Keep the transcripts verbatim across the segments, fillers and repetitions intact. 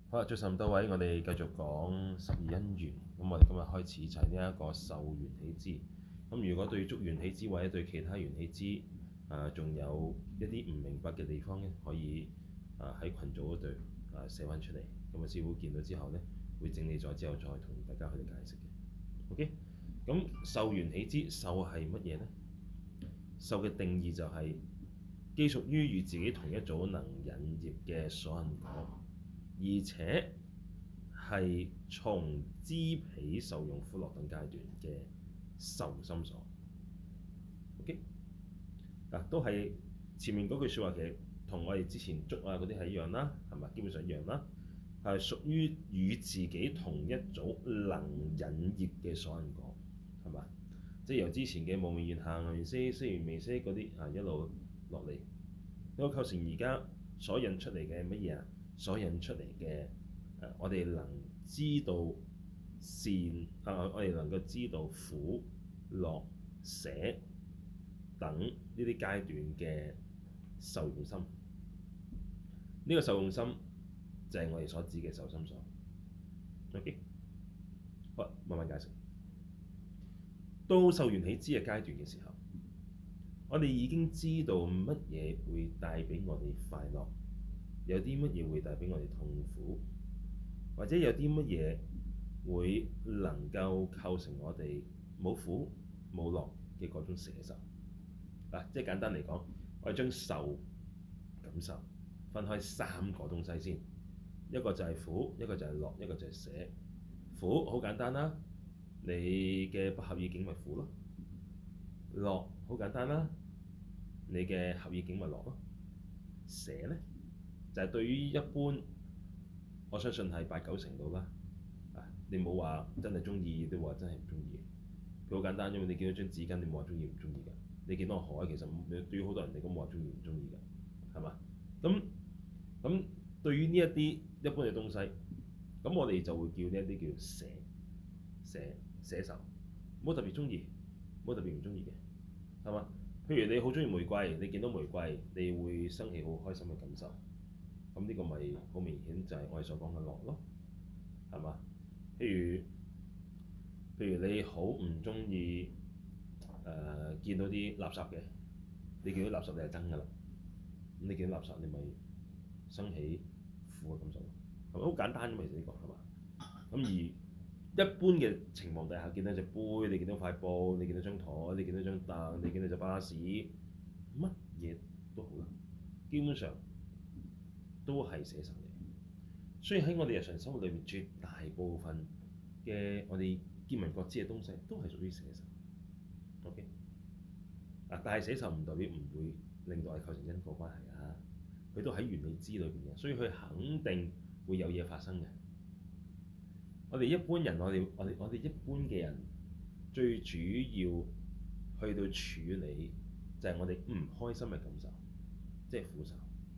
好啦，早晨咁多位，我哋繼續講十二因緣。咁我哋今日開始就係呢一個受緣起支。咁如果對觸緣起支或者對其他緣起支，啊仲有一啲唔明白嘅地方咧，可以啊喺群組嗰度啊寫翻出嚟。咁啊師傅見到之後咧，會整理咗之後再同大家去解釋嘅。OK，咁受緣起支，受係乜嘢咧？受嘅定義就係既屬於與自己同一組能引業嘅所因果，而且係從資彼受用苦樂等階段嘅受心所。OK，嗱、啊、都係前面嗰句説話，其實同我哋之前觸啊嗰啲係一樣啦，係咪？基本上一樣啦，係屬於與自己同一組能引業嘅所因果，係嘛？即係由之前嘅無明緣行緣識、識緣未識嗰啲啊一路落嚟，都構成而家所引出嚟嘅乜嘢啊？所引出嚟嘅誒，我哋能知道善啊，我哋能夠知道苦、樂、捨等呢啲階段嘅受用心。呢、這個受用心就係我哋所指嘅受心所。OK， 好，慢慢解釋。到受緣起支嘅階段嘅時候，我哋已經知道乜嘢會帶俾我哋快樂，有啲乜嘢會帶俾我哋痛苦，或者有啲乜嘢會能夠構成我哋冇苦冇樂嘅嗰種捨受。嗱，即係簡單嚟講，我哋將受感受分開三個東西先，一個就係苦，一個就係樂，一個就係捨。苦好簡單啦，你嘅不合意境咪苦咯。樂好簡單啦，你嘅合意境咪樂咯。捨咧就係、是、對於一般，我相信係八九成度啦。啊，你冇話真係中意，都話真係唔中意。佢好簡單，因為你見到張紙巾，你冇話中意唔中意㗎。你見到海，其實對於好多人嚟講冇話中意唔中意㗎，係嘛？咁咁對於呢一啲一般嘅東西，咁我哋就會叫呢一啲叫捨捨捨受，冇特別中意，冇特別唔中意嘅，係嘛？譬如你好中意玫瑰，你見到玫瑰，你會生起好開心嘅感受，咁呢個咪好明顯就係我哋所講嘅樂咯，係嘛？譬如譬如你好唔中意誒見到啲垃圾嘅，你見到垃圾你係憎㗎啦，咁你見到垃圾你咪生起苦嘅感受咯，係咪好簡單嘅？其實呢個係嘛？咁而一般嘅情況底下，見到隻杯，你見到塊布，你見到張台，你見到張凳，你見到隻巴士，乜嘢都好啦，基本上都係捨受嚟。所以喺我哋日常生活裏面，絕大部分嘅我哋見聞覺知嘅東西，都係屬於捨受。OK，啊，但係捨受唔代表唔會令到我哋構成因果關係啊，佢都喺緣起支裏邊嘅，所以佢肯定會有嘢發生嘅。我哋一般人，我哋我哋我哋一般嘅人，最主要去到處理就係我哋唔開心嘅感受，即係苦受。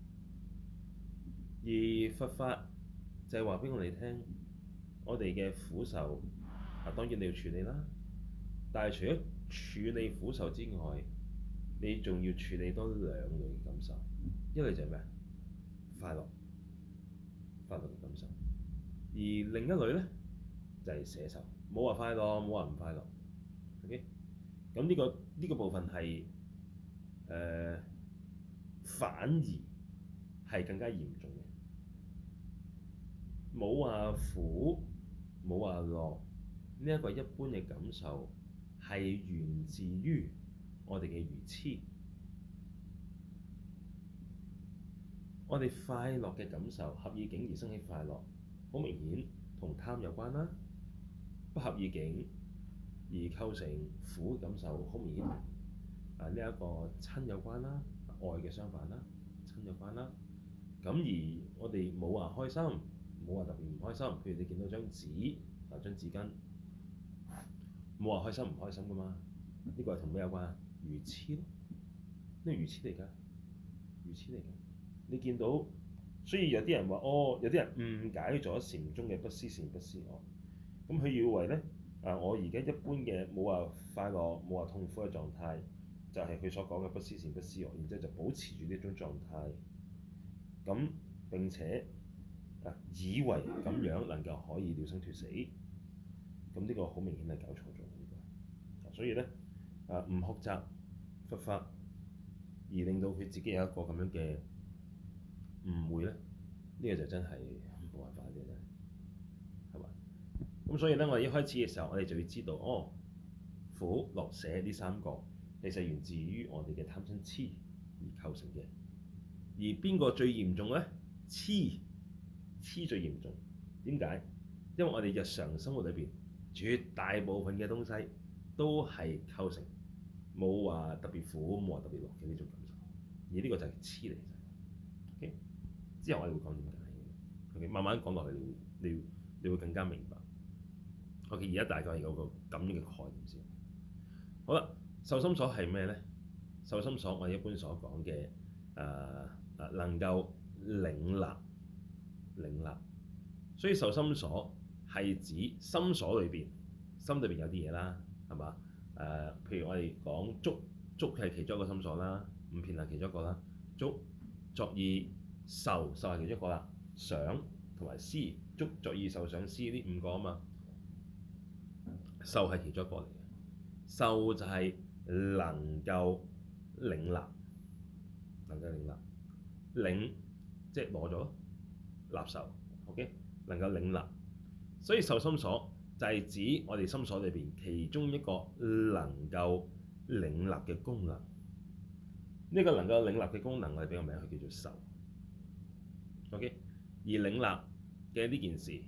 而佛法就係話俾我哋聽，我哋嘅苦受啊，當然你要處理啦。但係除咗處理苦受之外，你仲要處理多兩類嘅感受，一類就係咩？快樂，快樂嘅感受。而另一類咧就係捨受，冇話快樂，冇話唔快樂。OK，咁呢個呢、呢個部分係誒、呃、反而係更加嚴重嘅，冇話苦，冇話樂，呢、呢、一個一般嘅感受係源自於我哋嘅愚痴。我哋快樂嘅感受，合意境而生起快樂，好明顯同貪有關啦。不合意境而構成苦感受，好明顯同啊呢一個瞋有關啦，愛嘅相反啦，瞋有關啦。咁而我哋冇話開心，冇話特別唔開心。譬如你見到張紙啊，張紙巾，冇話開心唔開心噶嘛？呢、這個係同咩有關啊？愚痴咯，呢個愚痴嚟㗎，愚痴嚟㗎。你見到，所以有啲人話哦，有啲人誤解咗禪宗嘅不思善、不思愛。咁佢以為咧啊，我而家一般嘅冇話快樂、冇話痛苦嘅狀態，就係、是、佢所講嘅不思善、不思愛，然之後就保持住呢種狀態。咁並且啊，以為咁樣能夠可以了生脫死，咁呢個好明顯係搞錯咗呢個。所以咧啊，唔學習佛法而令到佢自己有一個咁樣嘅誤會咧，呢、這個就真係冇辦法嘅啫，係嘛？咁所以咧，我哋一開始嘅時候，我哋就要知道，哦，苦樂捨呢三個其實源自於我哋嘅貪嗔痴而構成嘅。而邊個最嚴重咧？痴，痴最嚴重。點解？因為我哋日常生活裏邊絕大部分嘅東西都係構成冇話特別苦，冇話特別樂嘅呢種感受。而呢個就係痴嚟嘅。OK，之後我哋會講點解。OK，慢慢講落去，你會你你會更加明白。OK，而家大概有個咁樣嘅概念先。好啦，受心所係咩咧？受心所我哋一般所講嘅誒誒能夠領納領納，所以受心所係指心所裏邊，心裏邊有啲嘢啦，係嘛？誒、呃，譬如我哋講觸，觸係其中一個心所啦，五遍係其中一個啦，觸作意受，受係其中一個啦，想同埋思，觸作意受想思呢五個啊嘛，受係其中一個嚟嘅，受就係能夠領納，能夠領納，領即係攞咗納受 ，OK， 能夠領納，所以受心所就係指我哋心所裏邊其中一個能夠領納嘅功能。呢、這個能夠領納嘅功能，我哋俾個名佢叫做受。OK，而領納嘅呢件事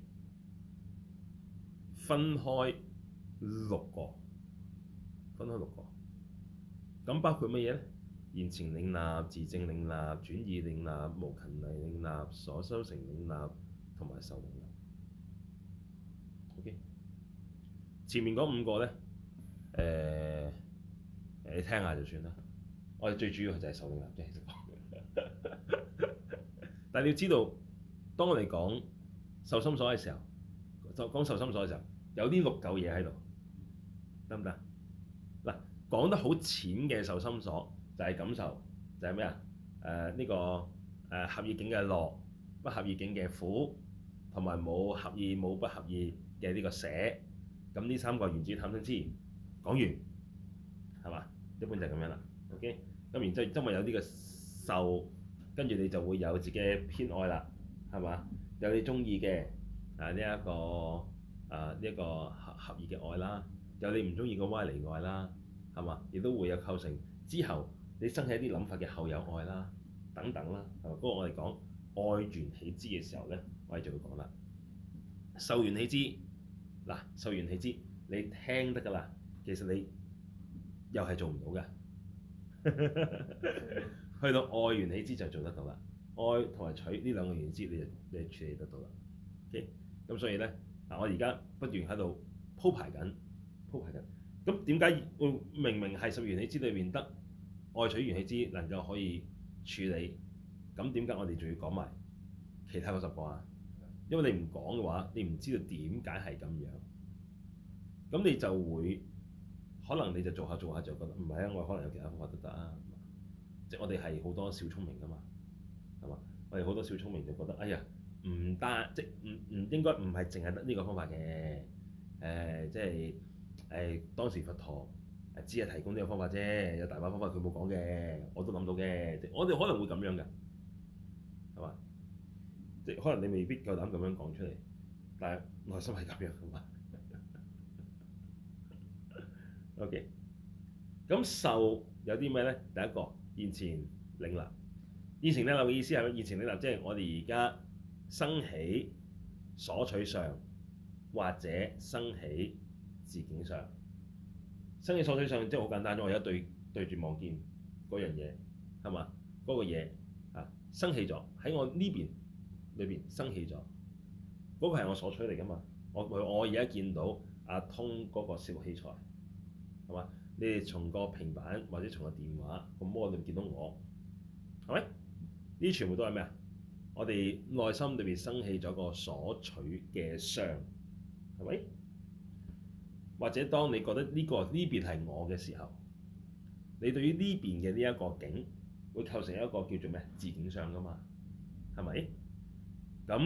分開六個，分開六個，咁包括乜嘢咧？現前領納、自證領納、轉意領納、無勤例領納、所修成領納同埋受領納。OK，前面嗰五個咧，誒、呃、誒，你聽下就算啦。我哋最主要就係受領納啫，其實講。但係你要知道，當我哋講受心所嘅時候，就講受心所嘅時候，有啲六嚿嘢喺度，得唔得？嗱，講得好淺嘅受心所。就係感受，就係咩啊？誒、呃、呢、這個誒、呃、合意境嘅樂，不合意境嘅苦，同埋冇合意冇不合意嘅呢個捨。咁呢三個源自貪嗔痴，講完係嘛？一般就係咁樣啦。OK，咁然之後因為有呢個受，跟住你就會有自己偏愛啦，係嘛？有你中意嘅啊呢一個啊呢一個合合意嘅愛啦，有你唔中意嘅歪離愛啦，係嘛？亦都會有構成之後。你生起一啲諗法嘅後有愛啦，等等啦，係嘛？不過我哋講愛緣起支嘅時候咧，我哋就會講啦。受緣起支嗱，受緣起支你聽得㗎啦，其實你又係做唔到嘅。去到愛緣起支就做得到啦，愛同埋取呢兩個緣起支你就你就處理得到啦。OK，咁所以咧嗱，我而家不斷喺度鋪排緊，鋪排緊。咁點解會明明係受緣起支裏邊得？愛取緣起支能夠可以處理，咁點解我哋仲要講埋其他嗰十個啊？因為你唔講嘅話，你唔知道點解係咁樣，咁你就會可能你就做下做下就覺得唔係啊，我可能有其他方法都得啊。即係我哋係好多小聰明㗎嘛，係嘛？我哋好多小聰明就覺得哎呀唔單即唔唔應該唔係淨係得呢個方法嘅，誒、呃、即係誒、呃、當時佛陀。只係提供呢個方法啫，有大把方法佢冇講嘅，我都諗到嘅。我哋可能會咁樣嘅，係嘛？即係可能你未必夠膽咁樣講出嚟，但係內心係咁樣嘅嘛。OK，咁受有啲咩咧？第一個現前領納，現前領納嘅意思係咩？現前領納即係我哋而家生起所取相，或者生起自境相。生起所取相即係好簡單，我而家對對住望見嗰樣嘢係嘛？嗰、那個嘢啊生起咗喺我呢邊裏邊生起咗，嗰、那個係我所取嚟㗎嘛？我我而家見到阿通嗰個攝錄器材係嘛？你哋從個平板或者從個電話個摩裏面見到我係咪？呢啲全部都係咩啊？我哋內心裏邊生起咗個所取嘅相係咪？或者當你覺得呢、這個呢邊係我嘅時候，你對於呢邊嘅呢一個境會構成一個叫做咩自境相㗎嘛？係咪？咁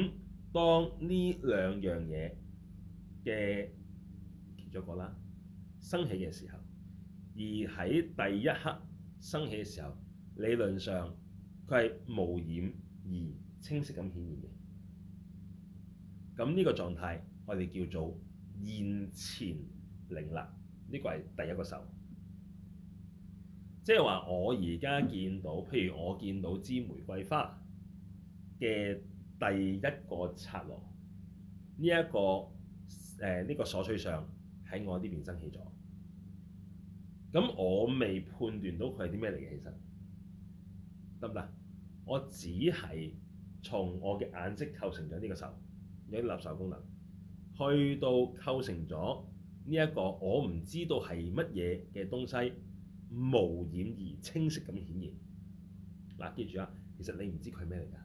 當呢兩樣嘢嘅其中一個啦生起嘅時候，而喺第一刻生起嘅時候，理論上佢係無染而清晰咁顯現嘅。咁呢個狀態我哋叫做現前領立，呢個係第一個受。即係話我而家見到，譬如我見到支玫瑰花嘅第一個剎那，呢、這、一個誒呢、呃這個所取相喺我呢邊生起咗。咁我未判斷到佢係啲咩嚟嘅，其實得唔得？我只係從我嘅眼識構成咗呢個受，有啲立受功能，去到構成咗呢一個我唔知道係乜嘢嘅東西，無染而清晰咁顯現。嗱，記住啊，其實你唔知佢係咩嚟㗎，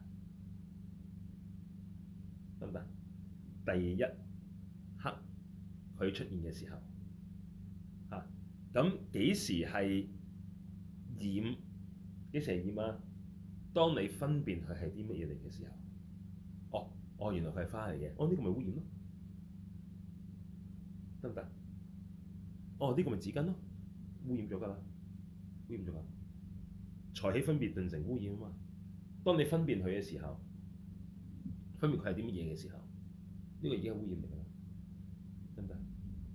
得唔得？第一刻佢出現嘅時候，嚇咁幾時係染？幾時係染啊？當你分辨佢係啲乜嘢嚟嘅時候，哦，哦，原來佢係花嚟嘅，哦，呢個咪污染咯，得唔得？哦，呢個咪紙巾咯，污染咗㗎啦，污染咗㗎，才起分別頓成污染啊嘛。當你分辨佢嘅時候，分辨佢係啲乜嘢嘅時候，呢個已經係污染嚟㗎啦，得唔得？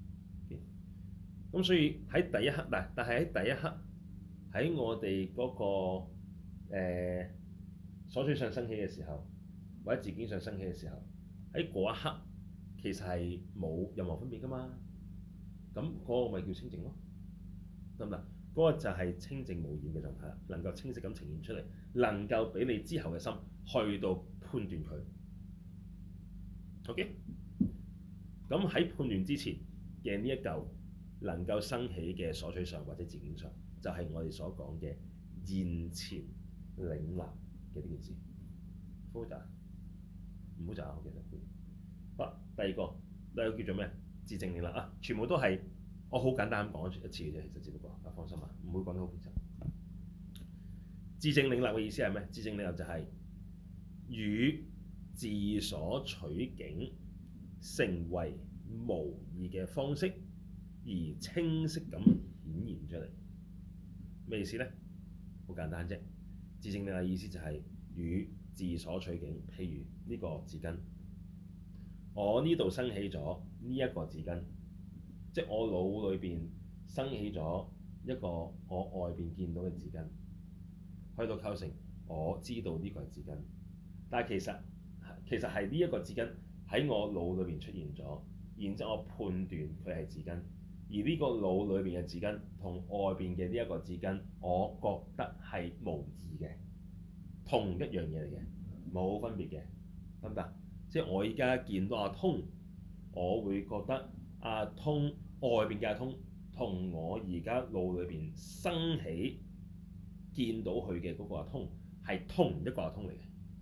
咁所以喺第一刻，嗱，但係喺第一刻喺我哋嗰個誒所取相生起嘅時候，或者自境相生起嘅時候，喺嗰一刻其實係冇任何分別㗎嘛。咁嗰個咪叫清淨咯，得唔得？嗰個就係清淨無染嘅狀態啦，能夠清晰咁呈現出嚟，能夠俾你之後嘅心去到判斷佢。OK，咁喺判斷之前嘅呢一嚿能夠生起嘅所取相或者自境相，就係、是、我哋所講嘅現前領立嘅呢件事。複雜？唔好雜啊，其實。好，第二個，第二個叫做咩？自證領立啊，全部都係我好簡單咁講一次嘅啫，其實只不過啊，放心啊，唔會講得好複雜。自證領立嘅意思係咩？自證領立就係與自所取境成為無異嘅方式，而清晰咁顯現出嚟。咩意思咧？好簡單啫。自證領立嘅意思就係與自所取境，譬如呢個紙巾，我呢度生起咗呢一個紙巾，即係我腦裏邊生起咗一個我外邊見到嘅紙巾，去到構成我知道呢個係紙巾，但係其實其實係呢一個紙巾喺我腦裏邊出現咗，然之後我判斷佢係紙巾，而呢個腦裏邊嘅紙巾同外邊嘅呢一個紙巾，我覺得係無異嘅，同一樣嘢嚟嘅，冇分別嘅，得唔得？即係我而家見到阿通，我會覺得阿通外邊嘅阿通同我而家腦裏邊生起見到佢嘅嗰個阿通係同一個阿通嚟嘅。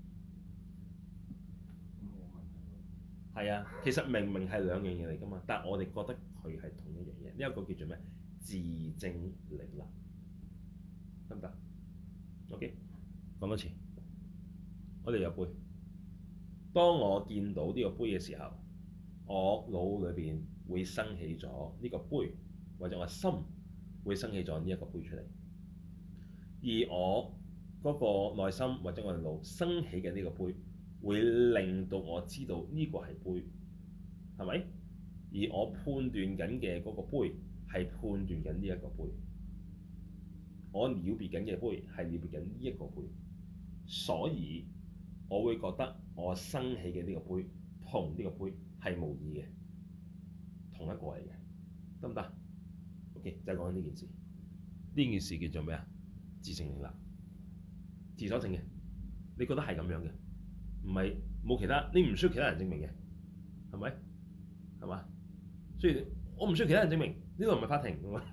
係啊，其實明明係兩樣嘢嚟㗎嘛，但係我哋覺得佢係同一樣嘢。呢、這、一個叫做咩？自證領立，得唔得 ？OK，講多次。我哋有杯，當我見到呢個杯嘅時候，我腦裏邊會生起咗呢個杯，或者我心會生起咗呢一個杯出嚟。而我嗰個內心或者我哋腦生起嘅呢個杯，會令到我知道呢個係杯，係咪？而我判斷緊嘅嗰個杯係判斷緊呢一個杯，我了別緊嘅杯係了別緊呢一個杯，所以我會覺得我生起嘅呢個杯同呢個杯係無異嘅，同一個嚟嘅，得唔得 ？OK，就係講緊呢件事。呢件事叫做咩啊？自證領立，自所證嘅，你覺得係咁樣嘅？唔係冇其他，你唔需要其他人證明嘅，係咪？係嘛？所以我唔需要其他人證明，呢度唔係法庭㗎嘛。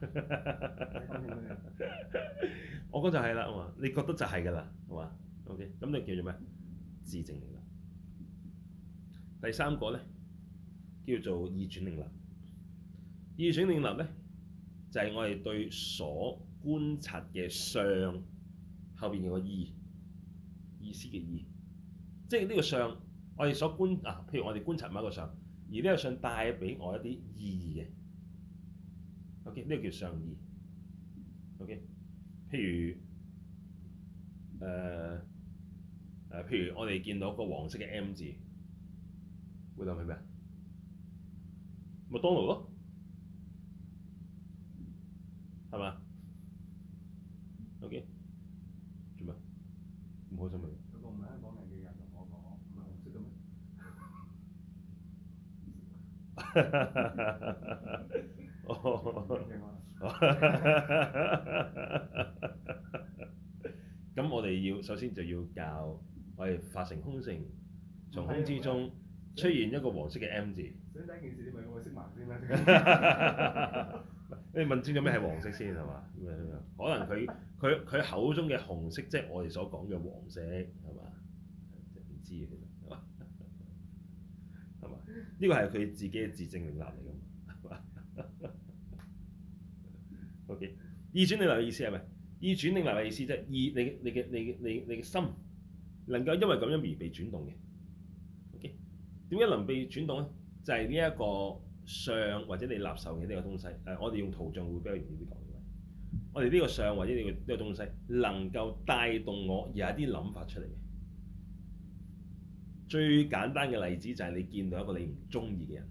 我覺得就係啦，係嘛？你覺得就係㗎啦，係嘛 ？OK，咁你叫做咩？自證領立。第三個咧叫做意轉領立。意轉領立咧就係、是、我哋對所觀察嘅相後邊有個意，意思嘅意。即係呢個相我哋所觀啊，譬如我哋觀察某一個相，而呢個相帶俾我一啲意義嘅。OK，呢個叫相意。OK，譬如誒誒、呃呃，譬如我哋見到個黃色嘅 M 字，會諗起咩啊？麥當勞咯，係嘛？OK，做咩？唔開心咪？ 有個唔係香港人嘅人同我講，唔係紅色嘅咩？ 咁我哋要首先就要教我哋法成空性，從空之中出現一個黃色嘅 M 字。 所以第一件事你問我識盲先啦。 你問清楚咩係黃色先係嘛？可能佢佢佢口中嘅紅色，即係我哋所講嘅黃色係嘛？唔知嘅其實係嘛？係嘛？呢個係佢自己嘅自證領納嚟㗎嘛？係嘛？OK，意轉領納嘅意思係咪？意轉領納嘅意思即係意你你嘅你嘅你你嘅心能夠因為咁樣而被轉動嘅。OK，點解能被轉動咧？就係呢一個相或者你納受嘅呢個東西，誒、呃，我哋用圖像會比較容易啲講嘅。我哋呢個相或者呢個呢個東西能夠帶動我有一啲諗法出嚟嘅。最簡單嘅例子就係你見到一個你唔中意嘅人，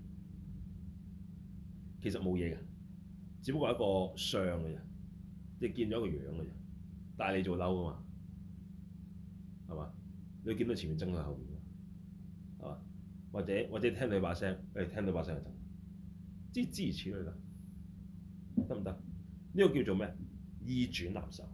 其實冇嘢嘅，只不過係一個相嘅啫，你見到一個樣嘅啫，但係你做嬲㗎嘛，係嘛？你見到前面爭喺後面㗎，係嘛？或者或者聽到把聲，誒聽到把聲就得，諸諸如此類啦，得唔得？呢個叫做咩？意轉納受。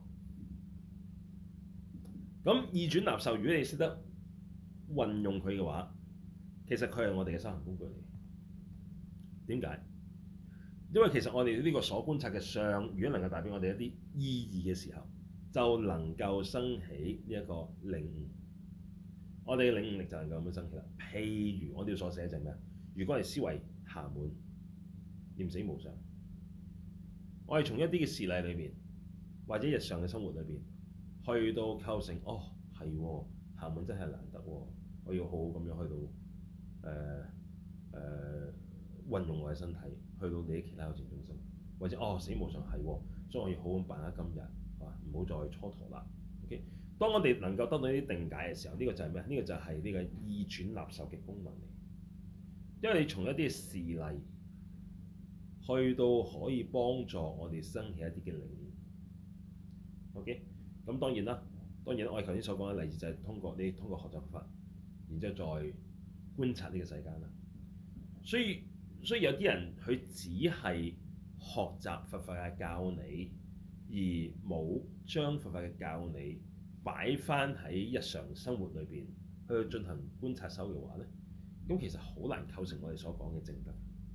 咁意轉納受，如果你識得運用佢嘅話，其實佢係我哋嘅修行工具嚟。點解？因為其實我哋呢個所觀察嘅相，如果能夠帶俾我哋一啲意義嘅時候，就能夠生起呢一個領悟。我哋嘅領悟力就能夠咁樣生起啦。譬如我哋所寫就係咩？如果係思維暇滿、念死無常，我哋從一啲嘅事例裏邊，或者日常嘅生活裏邊，去到構成哦，係喎，暇滿真係難得喎，我要好好咁樣去到誒誒、呃呃、運用我嘅身體，去到你其他有情中心，或者哦死無常係喎，所以我要好好把握今日，啊唔好再蹉跎啦。OK。當我哋能夠得到呢啲定解嘅時候，呢、這個就係咩？呢、這個就係呢個意轉納受嘅功能嚟。因為你從一啲嘅事例，去到可以幫助我哋生起一啲嘅領悟。OK，咁當然啦，當然我哋頭先所講嘅例子就係通過你通過學習法，然之後再觀察呢個世間啦。所以所以有啲人佢只係學習佛法嘅教理，而冇將佛法嘅教理擺翻喺日常生活裏邊去進行觀察修嘅話咧，咁其實好難構成我哋所講嘅證得。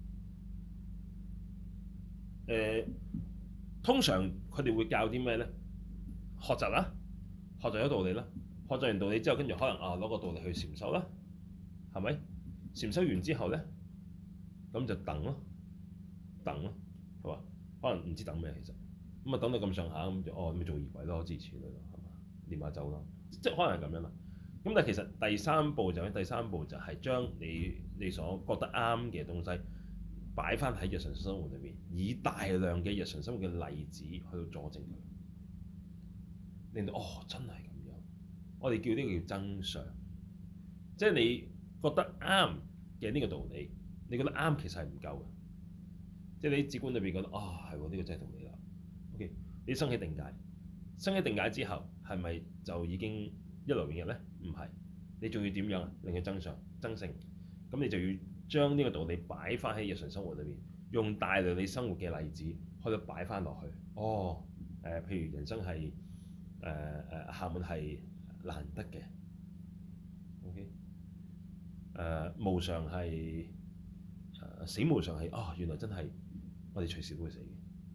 誒、呃，通常佢哋會教啲咩咧？學習啦，學習咗道理啦，學習完道理之後，跟住可能啊攞個道理去禪修啦，係咪？禪修完之後咧，咁就等咯，等咯，係嘛？可能唔知等咩其實，咁啊等到咁上下咁就哦咪做儀軌咯，支持佢咯，係嘛？念下咒咯，即係可能係咁樣啦。咁但係其實第三步就係第三步就係將你你所覺得啱嘅東西擺翻喺日常生活裏面，以大量嘅日常生活嘅例子去到佐證佢，令到哦真係咁樣。我哋叫呢個叫真相，即係你覺得啱嘅呢個道理，你覺得啱其實係唔夠嘅，即係你直觀裏邊覺得啊係喎，呢個真係道理啦。OK，你生起定解，生起定解之後係咪就已經一勞永逸咧？唔係，你仲要點樣啊？令佢增上增勝，咁你就要將呢個道理擺翻喺日常生活裏邊，用大量你生活嘅例子去到擺翻落去。哦，誒、呃，譬如人生係誒誒暇滿係難得嘅。OK，誒、呃、無常係誒、呃、死無常係哦，原來真係我哋隨時都會死嘅。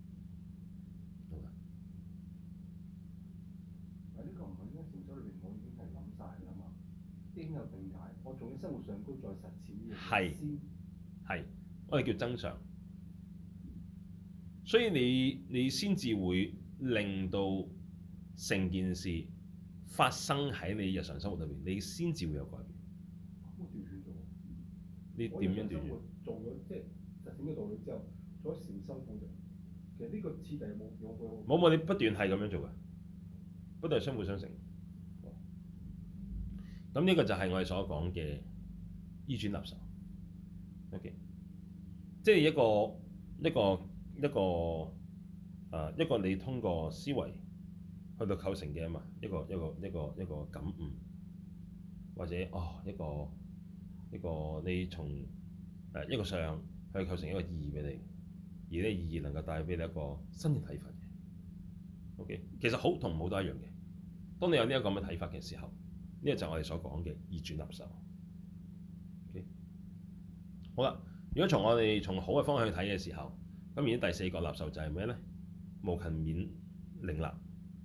已經有定解，我仲喺生活上高再實踐呢樣係先係，我哋叫增上，所以你你先至會令到成件事發生喺你日常生活裏邊，你先至會有改變。 我你我點樣調轉日常生活？做咗即係實踐嘅道理之後，做咗禪修補習，其實呢個次第有冇有冇？ 冇冇，你不斷係咁樣做嘅，不斷係相輔相成。咁呢個就係我哋所講嘅依轉納受。O.K.，即係一個一個一個誒、呃、一個你通過思維去到構成嘅嘛，一個一個一個一個感悟，或者哦一個一個你從誒、呃、一個相去構成一個意義俾你，而呢個意義能夠帶俾你一個新嘅睇法嘅。O.K.，其實好同唔好都一樣嘅。當你有呢一個咁嘅睇法嘅時候，呢、這個就係我哋所講嘅依轉納受。O.K.，好啦，如果從我哋從好嘅方向去睇嘅時候，咁而家第四個納受就係咩咧？無勤勉領納。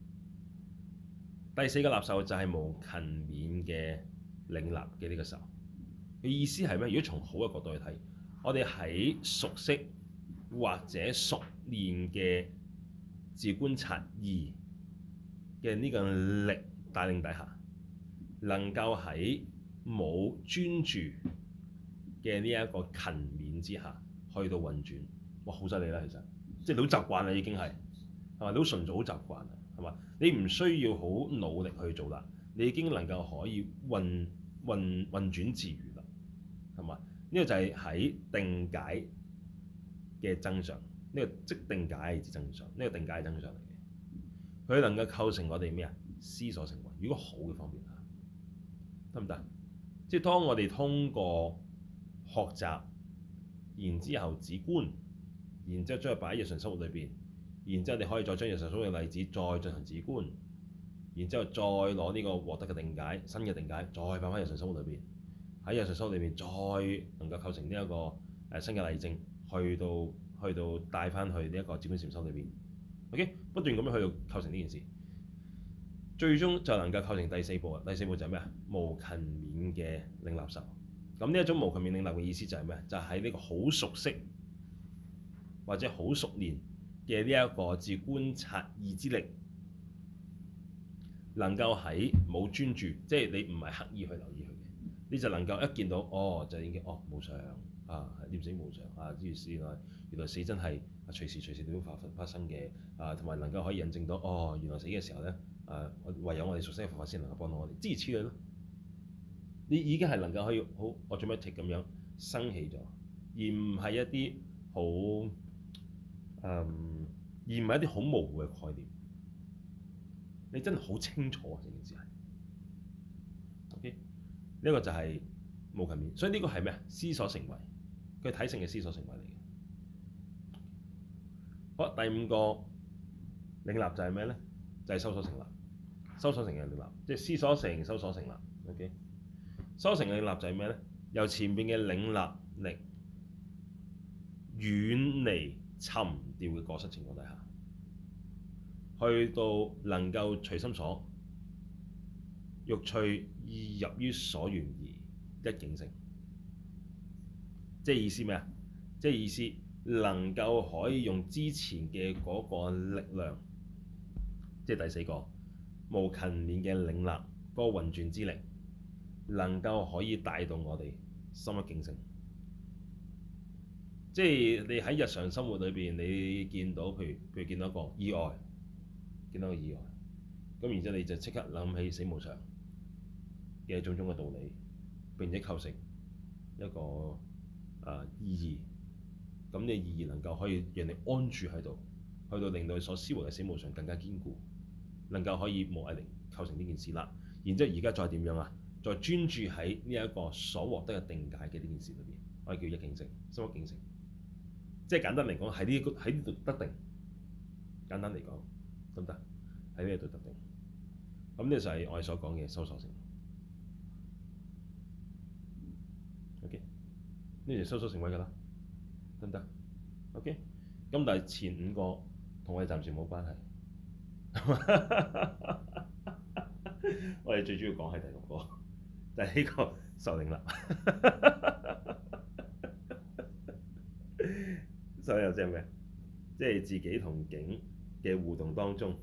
第四個納受就係無勤勉嘅領納嘅呢個受。嘅意思係咩？如果從好嘅角度去睇，我哋喺熟悉或者熟練嘅自觀察意嘅呢個力帶領底下，能夠喺冇專注嘅呢一個勤勉之下，去到運轉，哇，好犀利啦！其實，即係你好習慣啦，已經係係嘛，你好純熟，好習慣啦，係嘛？你唔需要好努力去做啦，你已經能夠可以運運運轉自如啦，係嘛？呢個就係喺定解嘅增上，呢個即定解之增上，呢個定解增上嚟嘅，佢能夠構成我哋咩啊？思所成慧。如果好嘅方面嚇，得唔得？即係當我哋通過學習，然之後止觀，然之後將佢擺喺日常生活裏邊，然之後你可以再將日常生活嘅例子再進行止觀，然之後再攞呢個獲得嘅定解、新嘅定解，再擺翻日常生活裏邊，喺日常生活裏邊再能夠構成呢一個誒新嘅例證，去到去到帶翻去呢一個止觀禪修裏邊。OK，不斷咁樣去到構成呢件事，最終就能夠構成第四步啊！第四步就係咩啊？無勤勉嘅領納受。咁呢一種無勤勉領納嘅意思就係咩？就係喺呢個好熟悉或者好熟練嘅呢一個自觀察意之力，能夠喺冇專注，即係你唔係刻意去留意佢嘅，你就能夠一見到哦，就已經哦無常啊，念死無常啊，諸如此類，原來死真係隨時隨時都會發發生嘅啊，同埋能夠可以印證到哦，原來死嘅時候咧啊，唯有我哋熟悉嘅佛法先能夠幫到我哋，諸如此類咯。你已經係能夠可以好 automatic 咁樣生起咗，而唔係一啲好誒，而唔係一啲好模糊嘅概念。你真係好清楚啊！成件事係 OK，呢個就係無勤勉，所以呢個係咩啊？思所成慧，佢係體性嘅思所成慧嚟嘅。好，第五個領納就係咩咧？就係、是、修所成立，修所成嘅領納，即係思所成、修所成立。OK。修成嘅領納就係咩咧？由前邊嘅領納力遠離沉掉嘅過失情況底下，去到能夠隨心所欲趣意入於所緣而一境性，即係意思咩啊？即係意思能夠可以用之前嘅嗰個力量，即係第四個無勤勉嘅領納嗰個運轉之力。能夠可以帶動我哋心一境性，即係你喺日常生活裏邊，你見到譬如譬如見到一個意外，見到個意外，咁然之後你就即刻諗起死無常嘅種種嘅道理，並且構成一個啊、呃、意義，咁呢意義能夠可以讓你安住喺度，去到令到你所思維嘅死無常更加堅固，能夠可以無毅力構成呢件事啦。然之後而家再點樣啊？再專注喺呢一個所獲得嘅定解嘅呢件事裏邊，我哋叫一境性、心一境性。即係簡單嚟講，喺呢個喺呢度得定。簡單嚟講，得唔得？喺呢度得定。咁呢就係我哋所講嘅修所成。OK，呢就修所成慧㗎啦，得唔得 ？OK，咁但係前五個同我哋暫時冇關係。我哋最主要講係第六個。就係呢個受領納，所以有即係咩？即係自己同境嘅互動當中，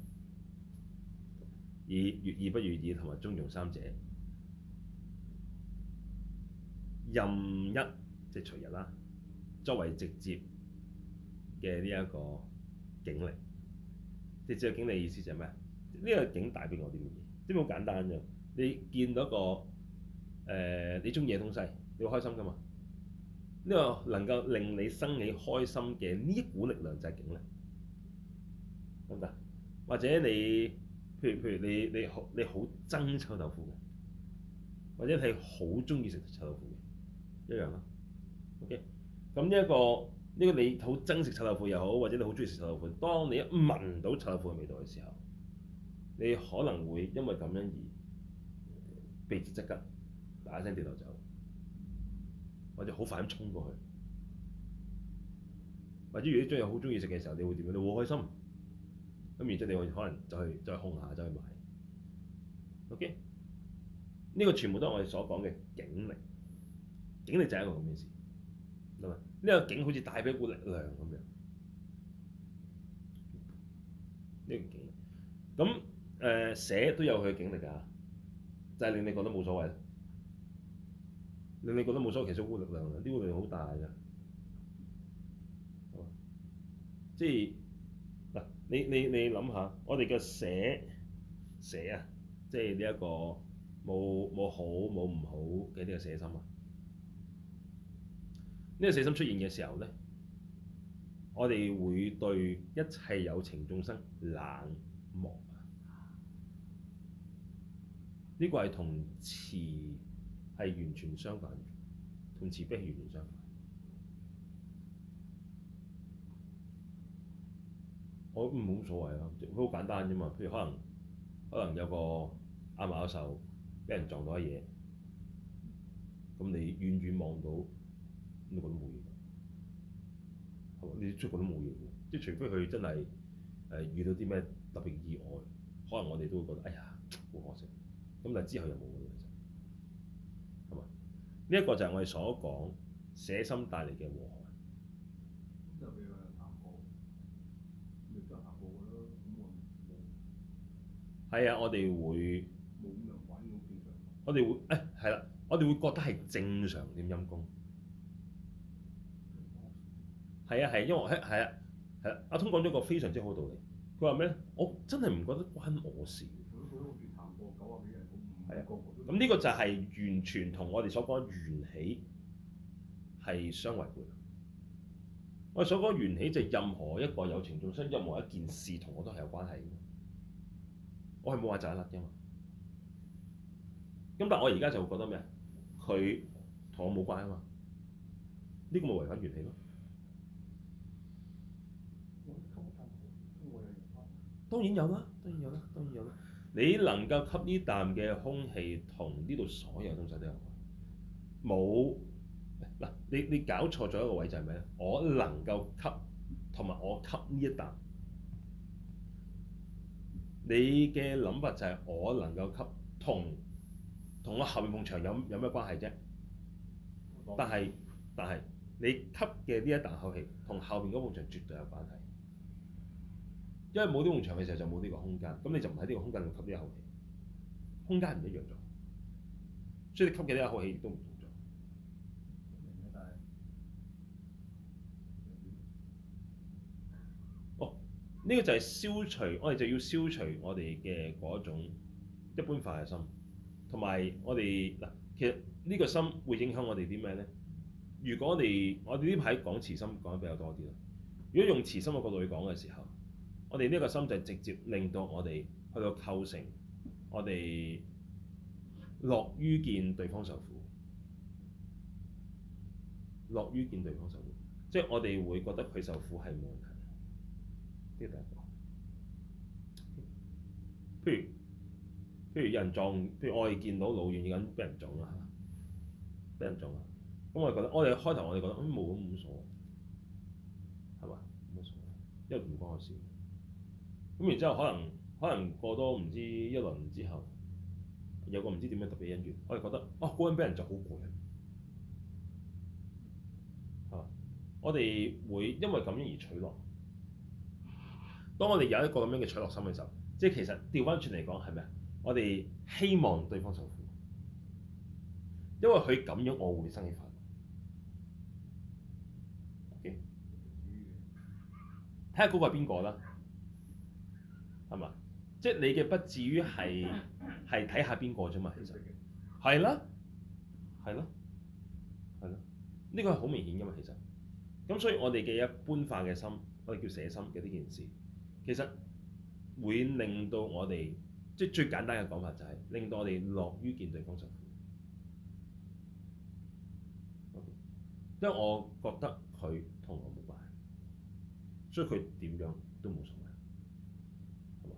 以悅意不悅意同埋中庸三者，任一即係隨日啦，作為直接嘅呢一個境力。直接嘅境力意思就係咩？呢、這個境帶俾我啲乜嘢？即係好簡單啫。你見到一個誒、呃、你中意嘅東西，你會開心噶嘛？呢、這個能夠令你生起開心嘅呢一股力量就係境力，得唔得？或者你譬如譬如你你好你好憎臭豆腐嘅，或者你好中意食臭豆腐嘅，一樣啦。OK，咁呢一個呢、這個你好憎食臭豆腐又好，或者你好中意食臭豆腐，當你一聞到臭豆腐嘅味道嘅時候，你可能會因為咁樣而避之則吉，嗱一聲掉頭走，或者好快咁衝過去，或者如果你真係好中意食嘅時候，你會點樣？你會開心，咁然之後你會可能就去就去控下，走去買。OK，呢個全部都係我哋所講嘅境力，境力就係一個咁嘅事，係咪？呢個境好似帶俾一股力量咁樣，呢個境力。咁誒捨都有佢嘅境力㗎，就係令你覺得冇所謂，令你覺得冇所謂，其實股力量啊，呢股力量好大㗎。即係嗱，你你你諗下，我哋嘅捨捨啊，即係呢一個冇冇好冇唔好嘅呢個捨心啊。呢個捨心出現嘅時候咧，我哋會對一切有情眾生冷漠。呢個係同慈係完全相反，同慈悲係完全相反。我唔冇所謂啊，佢好簡單啫嘛。譬如可能可能有個亞馬獸俾人撞到一嘢，咁你遠遠望到，咁你覺得冇嘢，係嘛？你出覺得冇嘢嘅，即係除非佢真係誒、呃、遇到啲咩特別意外，可能我哋都會覺得哎呀好可惜。咁但係之後又冇嘅，其實係嘛？呢一個就係我哋所講捨心帶嚟嘅禍害。 就俾佢行過，亦都行過㗎啦。咁我冇。係啊， 我哋會冇咁樣玩咁正常。 我哋會誒係啦，我哋會覺得係正常點陰功。係啊係，因為係係啊係啊，阿通講咗個非常之好道理。佢話咩咧？我真係唔覺得關我事。係啊，咁呢個就係完全同我哋所講緣起係相違背。我哋所講緣起就係任何一個有情眾生，任何一件事同我都係有關係嘅。我係冇話就一甩嘅嘛。咁但係我而家就會覺得咩？佢同我冇關啊嘛。呢個咪違反緣起咯。當然有啦，當然有啦，當然有啦。你能夠吸呢啖嘅空氣，同呢度所有東西都有關。冇嗱，你你搞錯咗一個位就係咩咧？我能夠吸，同埋我吸呢一啖。你嘅諗法就係我能夠吸，同同我後面埲牆有有咩關係啫？但係但係你吸嘅呢一啖口氣，同後面嗰埲牆絕對有關係。因為冇呢埲牆嘅時候就冇呢個空間，咁你就唔喺呢個空間度吸呢一口氣，空間唔一樣咗，所以你吸嘅呢一口氣亦都唔同咗。哦，呢、這個就係消除，我哋就要消除我哋嘅嗰種一般化嘅心，同埋我哋嗱，其實呢個心會影響我哋啲咩咧？如果我哋我哋呢排講慈心講得比較多啲啦，如果用慈心嘅角度去講嘅時候，我哋呢個心就係直接令到我哋去到構成，我哋樂於見對方受苦，樂於見對方受苦，即係我哋會覺得佢受苦係冇問題。呢個第一個。譬如譬如有人撞，譬如我哋見到老遠咁俾人撞啦嚇，俾人撞啦，咁我哋覺得，我哋開頭我哋覺得嗯冇咁冇所謂，係嘛？冇所謂，因為唔關我事。咁然之後，可能可能過多唔知一輪之後，有個唔知點樣特別因緣，我哋覺得哦，嗰個人俾人就好過癮，係嘛？我哋會因為咁樣而取樂。當我哋有一個咁樣嘅取樂心嘅時候，即係其實調翻轉嚟講係咩啊？我哋希望對方受苦，因為佢咁樣，我會生起快樂。 下嗰個係邊個啦，係嘛？即係你嘅不至於係係睇下邊個啫嘛，其實係啦，係咯，係咯，呢個係好明顯噶嘛，其實。咁所以我哋嘅一般化嘅心，我哋叫捨心嘅呢件事，其實會令到我哋，即係最簡單嘅講法就係令到我哋樂於見對方受苦。Okay? 因為我覺得佢同我冇關係，所以佢點樣都冇所謂，係嘛？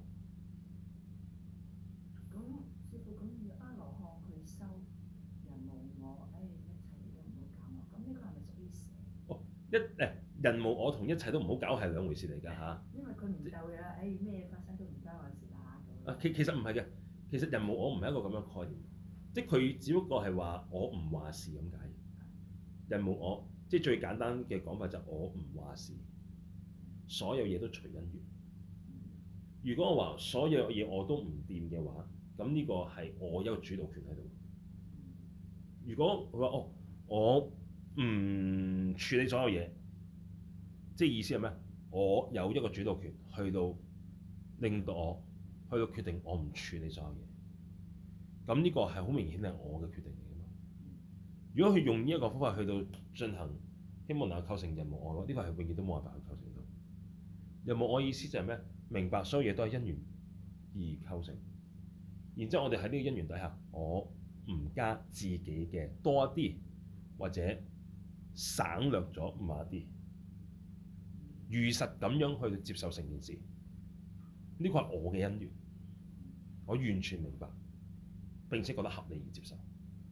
咁師傅，咁要阿羅漢佢修人無我，誒一切都唔好搞我，咁呢個係咪屬於捨？ 哦，一誒人無我同一切都唔好搞係兩回事嚟㗎嚇。 因為佢唔鬥嘅啦，誒咩發生都唔關我事啦咁。 啊，其其實唔係嘅，其實人無我唔係一個咁樣概念，即係佢只不過係話我唔話事咁解。人無我，即係最簡單嘅講法就係我唔話事，所有嘢都隨因緣。如果我話所有嘢我都唔掂嘅話，咁呢個係我有主導權喺度。如果佢話哦，我唔處理所有嘢，即係意思係咩？我有一個主導權去到令到我去到決定我唔處理所有嘢，咁呢個係好明顯係我嘅決定嚟㗎嘛。如果佢用呢一個方法去到進行，希望能夠構成人無我，呢個係永遠都冇辦法去構成到。人無我意思就係咩？明白所有嘢都係因緣而構成，然之後我哋喺呢個因緣底下，我唔加自己嘅多一啲，或者省略咗某一啲，如實咁樣去接受成件事。呢個係我嘅因緣，我完全明白並且覺得合理而接受。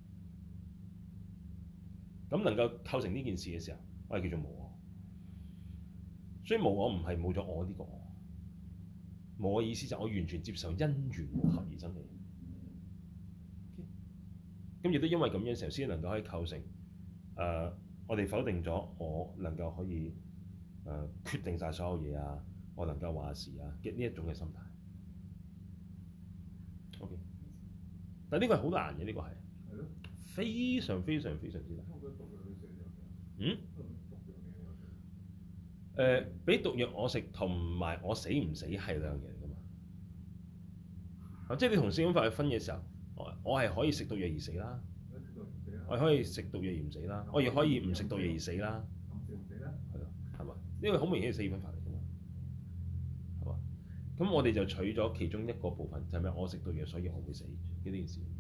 咁能夠構成呢件事嘅時候，我係叫做無我。所以無我唔係冇咗我呢個我，無我意思就係我完全接受因緣合而生起。咁亦都因為咁樣嘅時候，先能夠可以構成誒、呃，我哋否定咗我能夠可以誒、呃、決定晒所有嘢啊，我能夠話事啊嘅呢一種嘅心態。OK，但係呢個係好難嘅，呢、呢個係係咯， 非常非常非常之難。嗯？誒、呃，俾毒藥我食同埋我死唔死係兩樣嘢嚟㗎嘛？啊，即係你同四種法去分嘅時候，我我係可以食毒藥而死啦，我係可以食毒藥而唔死啦，我亦可以唔食毒藥而死啦，係咯，係嘛？呢個好明顯係四分法嚟㗎嘛，係嘛？咁我哋就取咗其中一個部分，就係咩？我食毒藥，所以我會死呢件事，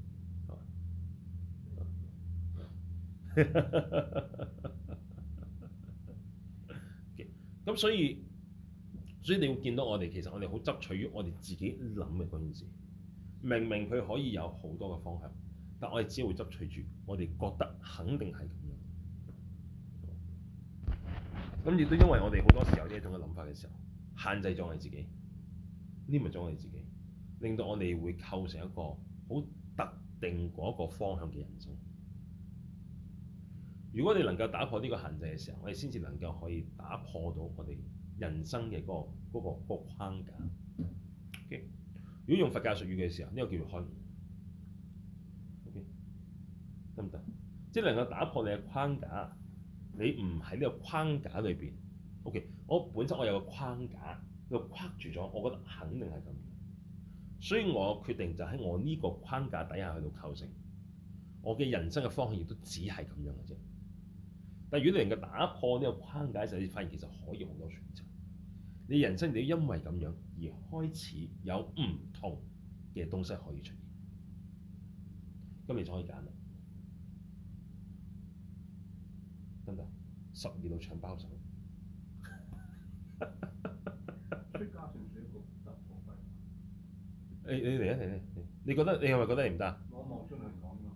係嘛？咁所以，所以你會見到我哋其實我哋好執取於我哋自己諗嘅嗰件事。明明佢可以有好多嘅方向，但我哋只會執取住我哋覺得肯定係咁樣。咁亦都因為我哋好多時候呢一種嘅諗法嘅時候，限制咗我哋自己，黏埋咗我哋自己，令到我哋會構成一個好特定嗰一個方向嘅人生。如果你能夠打破呢個限制嘅時候，我哋先至能夠可以打破到我哋人生嘅嗰、嗰個嗰、嗰個嗰個框架。Okay? 如果用佛教術語嘅時候，呢、呢個叫做開悟。OK，得唔得？即係能夠打破你嘅框架，你唔喺呢個框架裏邊。OK，我本身我有個框架，又框住咗，我覺得肯定係咁樣。所以我決定就喺我呢個框架底下去到構成我嘅人生嘅方向，亦都只係咁樣嘅啫。但係如果你能夠打破呢個框架嘅時候，你發現其實可以好多選擇。你人生你因為咁樣而開始有唔同嘅東西可以出現，咁你就可以揀啦，得唔得？十二道搶包手。 出家算唔算一個突破法？ 你你嚟啊嚟嚟，你覺得你係咪覺得你唔得啊？ 我望出嚟講㗎。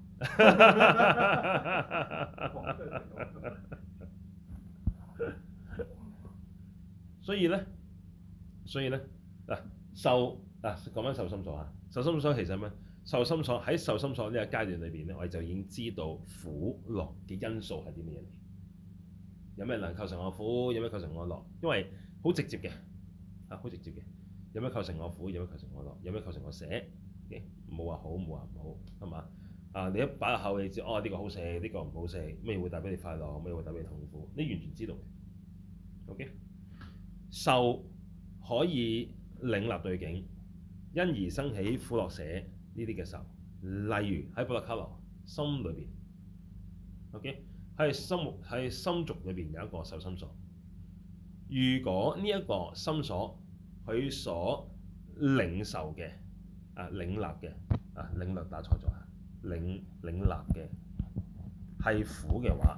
所以咧，所以咧嗱，受嗱講翻受心所啊，受心所其實咩？受心所喺受心所呢個階段裏邊咧，我哋就已經知道苦樂嘅因素係啲乜嘢嚟。有咩能構成我苦？有咩構成我樂？因為好直接嘅嚇，好直接嘅。有咩構成我苦？有咩構成我樂？有咩構成我捨？嘅冇話好，冇話唔好，係嘛？啊，你一擺入口，你知哦，呢個好食，呢個唔好食，咩會帶俾你快樂，咩會帶俾你痛苦，你完全知道嘅。OK。 受可以領納對境，因而生起苦樂捨呢啲嘅受。例如喺補特伽羅心裏邊 ，OK，喺心喺心續裏邊有一個受心所。如果呢一個心所佢所領受嘅啊領納嘅啊領略打錯咗啊領領納嘅係苦嘅話，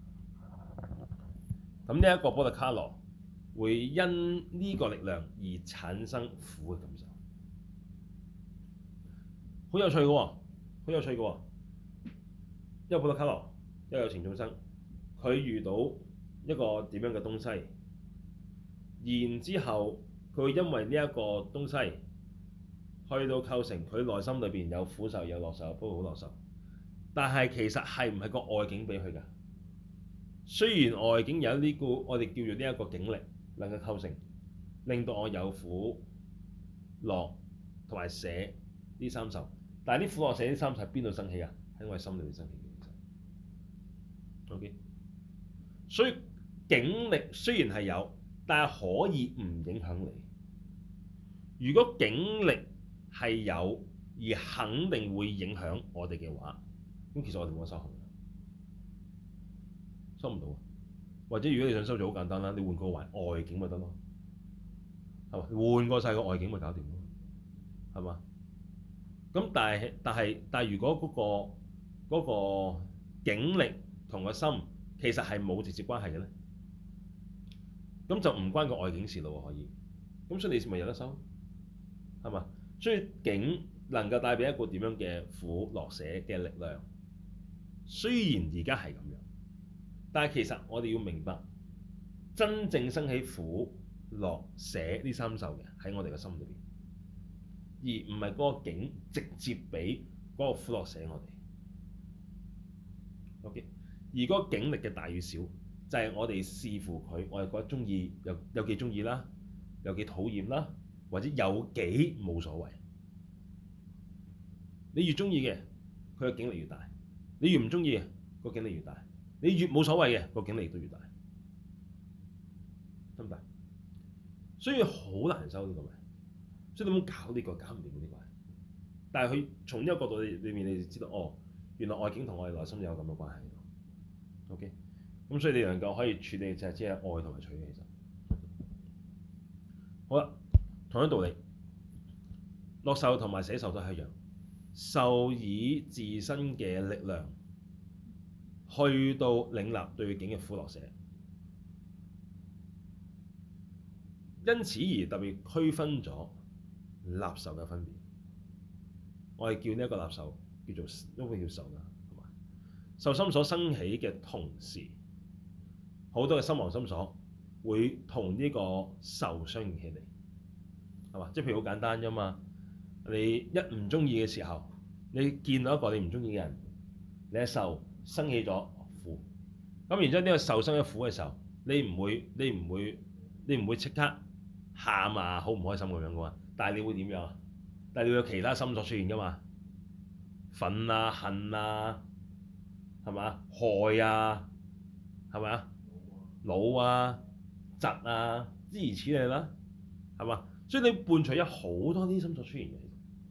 咁呢一個補特伽羅會因呢個力量而產生苦嘅感受，好有趣嘅喎，好有趣嘅喎。一個補特伽羅，一個有情眾生，佢遇到一個點樣嘅東西，然之後佢因為呢一個東西去到構成佢內心裏邊有苦受、有樂受、不過好樂受，但係其實係唔係個外境俾佢㗎？雖然外境有呢個我哋叫做呢一個境力能夠構成，令到我有苦、樂同埋捨呢三受，但係啲苦樂捨呢三受喺邊度生起啊？喺我哋心裏面生起嘅。OK，所以境力雖然係有，但係可以唔影響你。如果境力係有而肯定會影響我哋嘅話，咁其實我哋冇得修行，收唔到。或者如果你想修就好簡單啦，你換個外外境咪得咯，係嘛？換過晒個外境咪搞掂咯，係嘛？咁但係但係但係如果嗰個嗰個境力同個心其實係冇直接關係嘅咧，咁就唔關個外境事咯喎，可以。咁所以你咪有得修，係嘛？所以境能夠帶俾一個點樣嘅苦樂捨嘅力量，雖然而家係咁樣，但係其實我哋要明白，真正生起苦樂捨呢三受嘅喺我哋嘅心裏邊，而唔係嗰個境直接俾嗰個苦樂捨我哋。OK，而嗰個境力嘅大與小，就係、是、我哋視乎佢，我哋覺得中意有有幾中意啦，有幾討厭啦，或者有幾冇所謂。你越中意嘅，佢嘅境力越大；你越唔中意嘅，個境力越大。你越冇所謂嘅，個境力都越大，得唔得？所以好難收呢個嘅，所以你冇搞呢個，搞唔掂呢個。但係佢從呢個角度裏面，你就知道哦，原來外境同我哋內心有咁嘅關係喺度。OK，咁所以你能夠可以處理就係只係愛同埋取嘅，其實好啦。同樣道理，樂受同埋捨受都係一樣，受以自身嘅力量去到領納對境嘅苦樂捨，因此而特別區分咗納受嘅分別。我哋叫呢一個納受叫做因為叫受啦，係嘛？受心所生起嘅同時，好多嘅心王心所會同呢個受相應起嚟，係嘛？即係譬如好簡單啫嘛，你一唔中意嘅時候，你見到一個你唔中意嘅人，你嘅受生起咗苦，咁然之後呢個受生咗苦嘅時候，你唔會你唔會你唔會即刻喊啊，好唔開心咁樣噶嘛？但係你會點樣？但係你會有其他心所出現噶嘛？憤啊、恨啊，係嘛？害啊，係咪啊？惱啊、嫉啊，諸如此類啦，係嘛？所以你伴隨有好多啲心所出現嘅，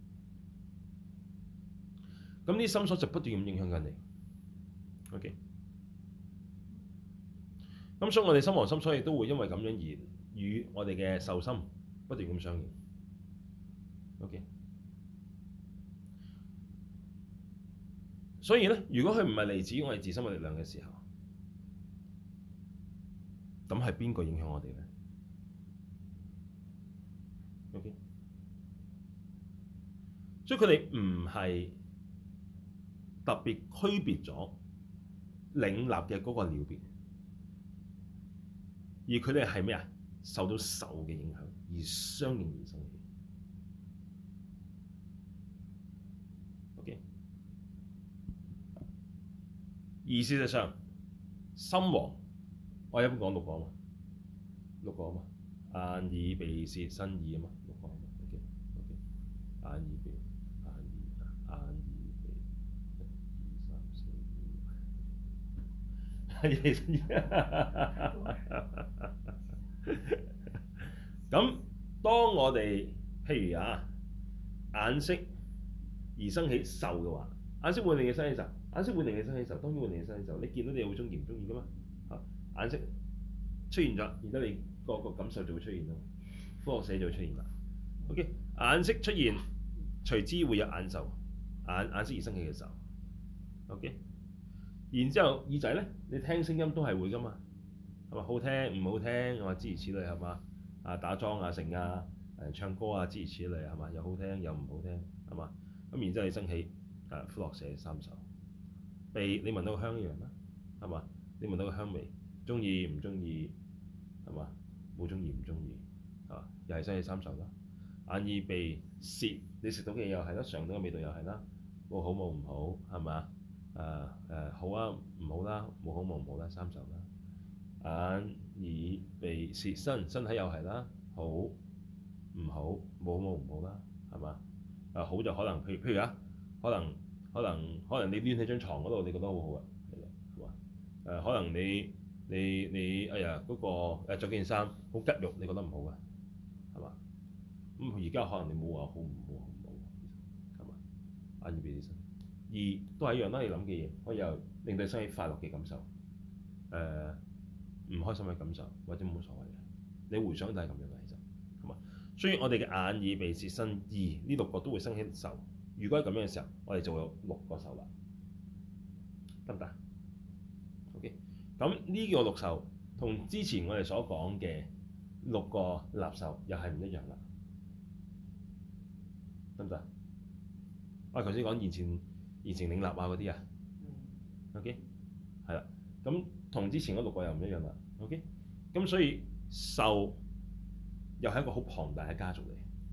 咁啲心所就不斷咁影響緊你。OK，咁所以我哋心王心所亦都會因為咁樣而與我哋嘅受心不斷咁相應。OK，所以咧，如果佢唔係嚟自於我哋自身嘅力量嘅時候，咁係邊個影響我哋咧 ？OK，所以佢哋唔係特別區別咗領納嘅嗰個了別，而佢哋係咩啊？受到受嘅影響而相應而生起。OK，而事實上，心王我一般講六個啊嘛，六個啊嘛，眼耳鼻舌身意啊嘛，六個啊嘛。OK OK，眼耳鼻眼耳眼耳鼻一二三四五，眼耳鼻身意。 咁當我哋譬如啊眼識而生起受嘅話，眼識會令你生起受，眼識會令你生起受，當然會令你生起受。你見到你會中意唔中意噶嘛？啊，眼識出現咗，然之後你個個感受就會出現咯，科學寫就會出現啦。OK， 眼識出現，隨之會有眼受，眼眼識而生起嘅受。OK， 然之後耳仔咧，你聽聲音都係會噶嘛？係咪好聽唔好聽？係嘛，諸如此類係嘛？啊打樁啊成啊誒唱歌啊諸如此類係嘛？又好聽又唔好聽係嘛？咁然之後你生起誒苦樂捨三受。鼻你聞到個香一樣啦係嘛？你聞到個香味，中意唔中意係嘛？冇中意唔中意係嘛？又係生起三受啦。眼耳鼻舌你食到嘅嘢又係啦，嘗到嘅味道又係啦，冇好冇唔好係嘛？誒誒好啊唔好啦，冇好冇唔好啦，三受啦。眼耳鼻舌身身體又係啦，好唔好冇冇唔好啦，係嘛？誒好就可能譬如譬如啊，可能可能可能你攣喺張床嗰度，你覺得好好啊，係嘛？誒可能你你你哎呀嗰、嗰個誒著件衫好吉肉，你覺得唔好嘅，係嘛？咁而家可能你冇話好唔好好唔好，係嘛？眼耳鼻舌身耳都係一樣啦，你諗嘅嘢可以又令到生起快樂嘅感受，誒、呃。唔開心嘅感受或者冇所謂嘅，你回想都係咁樣嘅，其實係嘛？所以我哋嘅眼耳鼻舌身意呢六個都會生起受。如果係咁樣嘅時候，我哋就會有六個受啦，得唔得 ？OK， 咁呢個六受同之前我哋所講嘅六個納受又係唔一樣啦，得唔得？我頭先講現前現前領納啊嗰啲啊 ，OK， 係啦，咁。同之前嗰六個又唔一樣啦 ，OK， 咁所以受又係一個好龐大嘅家族嚟。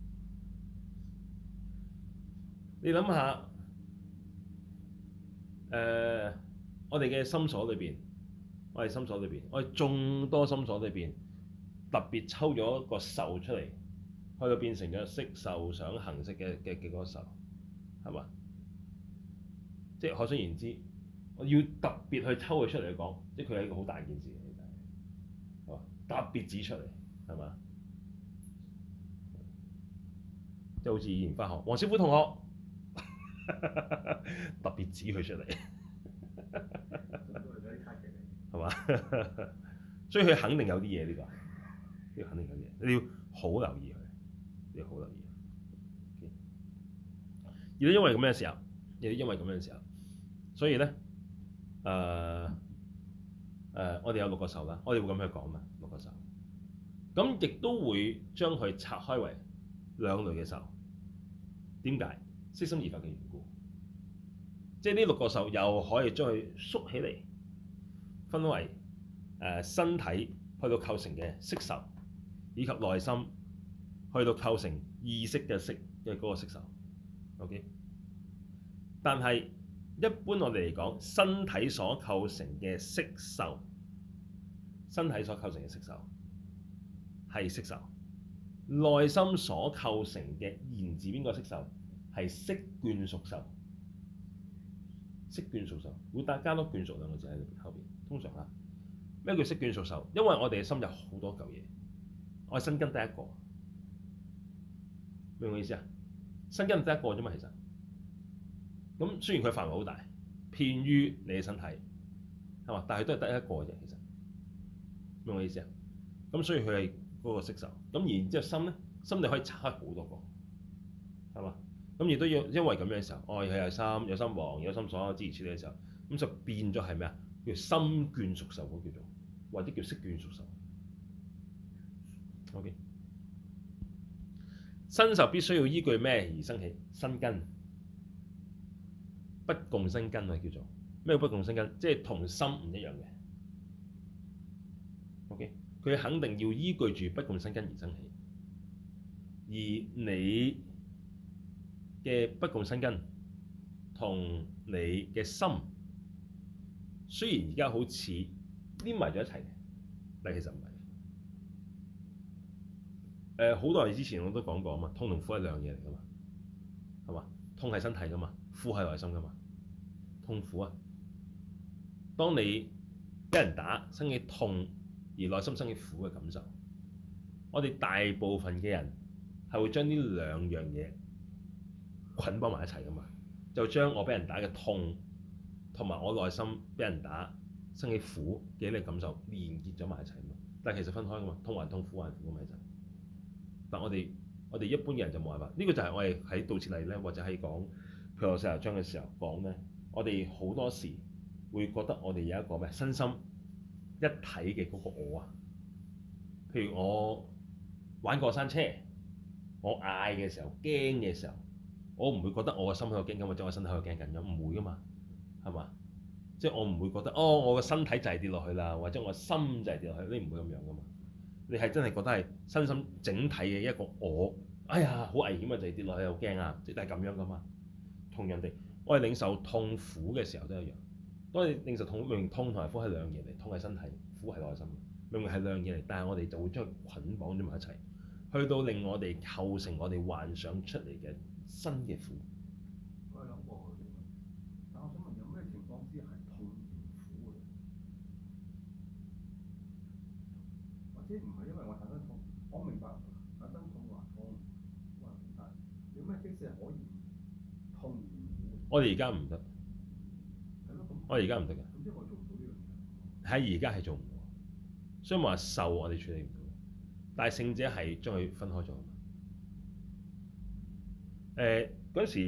你諗下，誒、呃，我哋嘅心所裏邊，我哋心所裏邊，我哋眾多心所裏邊，特別抽咗一個受出嚟，去到變成咗色受想行識嘅嘅嘅嗰個受，係嘛？即係可想而知。我要特別去抽佢出嚟去講，即係佢係一個好大件事嚟嘅，係嘛？特別指出嚟，係嘛？即係好似以前返學，黃小虎同學特別指佢出嚟，係嘛？所以佢肯定有啲嘢呢個，呢個肯定有啲嘢，你要好留意佢，你要好留意。而都因為咁嘅時候，亦都因為咁嘅時候，所以咧。誒誒、uh, uh, 我哋有六個受啦，我哋會咁樣講嘛，六個受。咁亦都會將佢拆開為兩類嘅受。點解？色心二法嘅緣故。即係呢六個受又可以將佢縮起嚟，分為誒、uh, 身體去到構成嘅色受，以及內心去到構成意識嘅色嘅嗰個色受。OK， 但係。一般我哋嚟講，身體所構成嘅色受，身體所構成嘅色受係色受；內心所構成嘅言字邊個色受係色眷屬受。色眷屬受會帶加多眷屬兩個字喺後邊。通常啊，咩叫色眷屬受？因為我哋嘅心有好多嚿嘢，我係身根得一個，明唔明我意思啊？身根得一個啫嘛，其實。咁雖然佢範圍好大，遍於你嘅身體，係嘛？但係都係得一個啫，其實明我意思啊？咁所以佢係嗰個色受。咁然之後心咧，心你可以拆開好多個，係嘛？咁亦都要因為咁樣嘅時候，哦，係有心有心王有心所諸如此類嘅時候，咁就變咗係咩啊？叫心眷屬受嗰叫做，或者叫色眷屬受。OK， 身受必須要依據咩而生起？身根。不共生根啊，叫做咩？不共生根，即係同心唔一樣嘅。OK， 佢肯定要依據住不共生根而生起，而你嘅不共生根同你嘅心，雖然而家好似黏埋咗一齊嘅，但其實唔係。誒，好耐之前我都講過啊嘛，痛同苦係兩樣嘢嚟噶嘛，係嘛？痛係身體噶嘛，苦係內心噶嘛。痛苦啊！當你俾人打，生起痛，而內心生起苦嘅感受， 我哋大部分嘅人係會將呢兩樣嘢捆綁埋一齊噶嘛，就將我俾人打嘅痛同埋我內心俾人打生起苦嘅呢個感受連結咗埋一齊嘛。但係其實分開噶嘛，痛還痛，苦還苦咁咪就。但我哋我哋一般嘅人就冇辦法，呢、這個就係我哋喺道次第咧，或者喺講譬如我四十章嘅時候講咧，我哋好多時會覺得我哋有一個咩身心一體嘅嗰個我啊。譬如我玩過山車，我嗌嘅時候驚嘅時候，我唔會覺得我個心喺度驚緊，或者我身體喺度驚緊咁，唔會噶嘛，係嘛？即係我唔會覺得哦，我個身體就係跌落去啦，或者我心就係跌落去，你唔會咁樣噶嘛。你係真係覺得係身心整體嘅一個我，哎呀好危險啊，就係跌落去好驚啊，即係咁樣噶嘛。同樣地，我哋領受痛苦嘅時候都一樣。當你領受痛，明明痛同埋苦係兩樣嘢嚟，痛係身體，苦係內心。明明係兩樣嘢嚟，但係我哋就會將佢捆綁咗埋一齊，去到令我哋構成我哋幻想出嚟嘅新嘅苦。 我係諗過佢，但我想問有咩情況之下係痛唔苦嘅？或者唔係因為我產生痛？我明白產生痛還痛還苦，但有咩機制係可以痛而唔苦嘅？ 我哋而家唔得， 係咯，咁我哋而家唔得嘅。 咁即係我做唔到呢樣嘢。 喺而家係做唔到，所以話受我哋處理唔到，但係聖者係將佢分開咗。誒嗰陣時，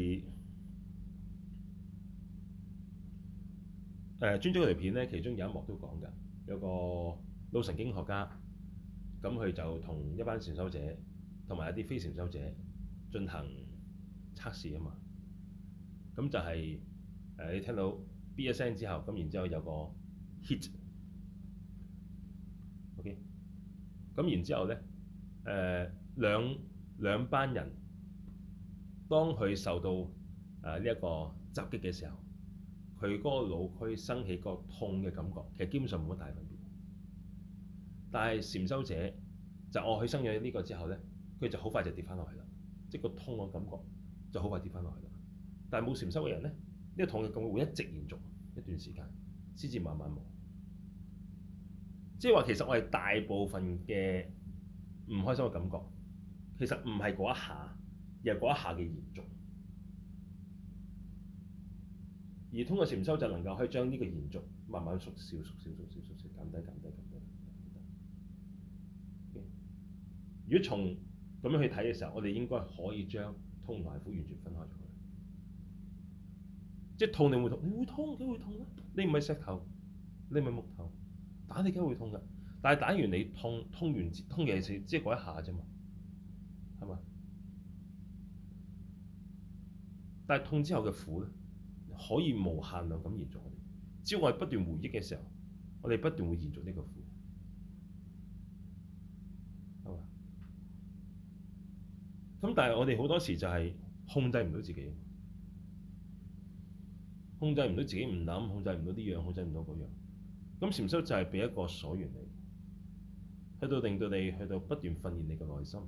誒專輯嗰條片咧，其中有一幕都講㗎，有個腦神經學家，咁佢就同一班禪修者同埋一啲非禪修者進行測試啊嘛。咁就係、是、誒你聽到 B 一聲之後，咁然之後有個 hit。OK，咁然之後咧，誒、呃、兩兩班人，當佢受到誒呢一個襲擊嘅時候，佢嗰個腦區生起個痛嘅感覺，其實基本上冇乜大分別。但係禪修者就哦，佢生咗呢個之後咧，佢就好快就跌翻落去啦，即係個痛嘅感覺就好快跌翻落去啦。但係冇禪修嘅人咧，呢、這個痛嘅感覺會一直延續一段時間，先至慢慢冇。即係話其實我哋大部分嘅唔開心嘅感覺，其實唔係嗰一下，而係嗰一下嘅延續。而通過禪修就能夠可以將呢個延續慢慢縮小、縮小、縮小、縮小、減低、減低、減低、減低。如果從咁樣去睇嘅時候，我哋應該可以將痛同埋苦完全分開咗。即係痛你會痛，你會痛梗會痛啦。你唔係石頭，你唔係木頭。打你梗係會痛㗎，但係打完你痛，痛完痛嘅係即係嗰一下啫嘛，係嘛？但係痛之後嘅苦咧，可以無限量咁延續我哋。只要我哋不斷回憶嘅時候，我哋不斷會延續呢個苦，係嘛？咁但係我哋好多時就係控制唔到自己，控制唔到自己唔諗，控制唔到呢樣，控制唔到嗰樣。咁禪修就係俾一個鎖源你，去到令到你去到不斷訓練你嘅內心。